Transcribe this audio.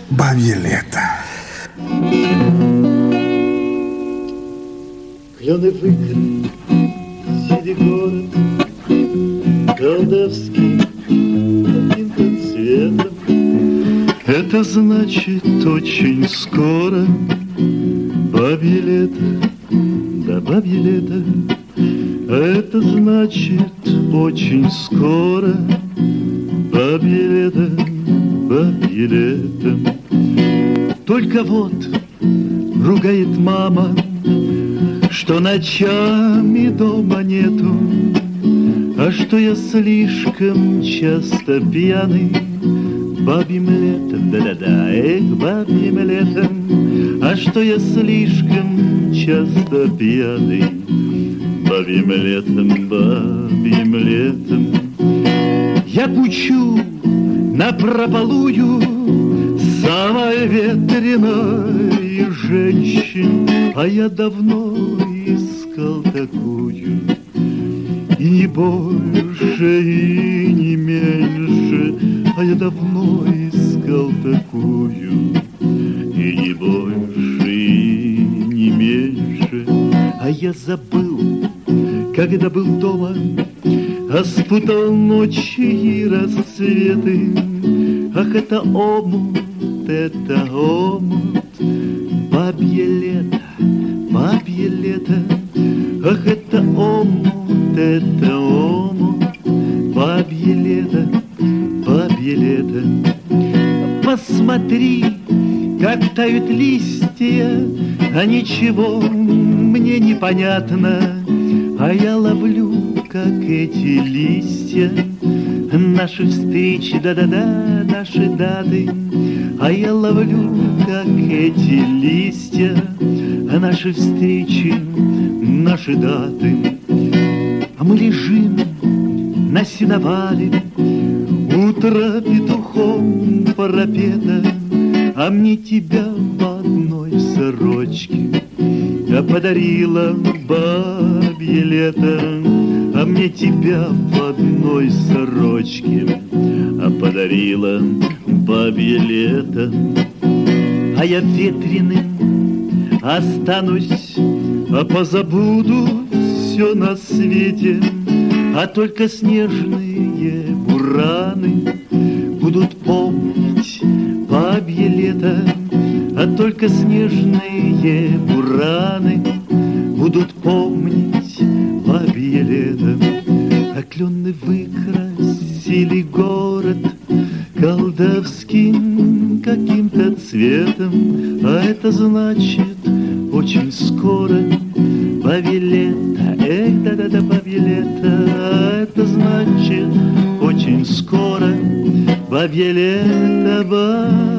бабье лето. Клены выкры, синий город, колдовский каким-то цветом. Это значит очень скоро бабье лето, да бабье лето. Это значит очень скоро бабье лето, бабье лето. Только вот ругает мама, что ночами дома нету, а что я слишком часто пьяный бабьим летом, да-да-да, эх, бабьим летом, а что я слишком часто пьяный бабьим летом, бабьим летом. Я кучу напропалую, самая ветреная женщина, а я давно искал такую, и не больше, и не меньше, а я давно искал такую, и не больше, и не меньше. А я забыл, когда был дома, а спутал ночи и рассветы. Ах, это омут, бабье лето, бабье лето. Ах, это омут, бабье лето, бабье лето. Посмотри, как тают листья, а ничего мне не понятно, а я ловлю, как эти листья, наши встречи, да-да-да, наши даты, а я ловлю, как эти листья, наши встречи, наши даты. А мы лежим на сеновале, утро петухом пропето, а мне тебя в одной сорочке подарила бабье лето, а мне тебя в одной сорочке подарила бабье лето. А я ветреным останусь, позабуду все на свете, а только снежные бураны будут помнить бабье лето, а только снежные бураны будут помнить бабье лето. А клены выкрасили город колдовским каким-то цветом, а это значит очень скоро бабье лето, эх, да-да-да, бабье лето, а это значит очень скоро бабье лето,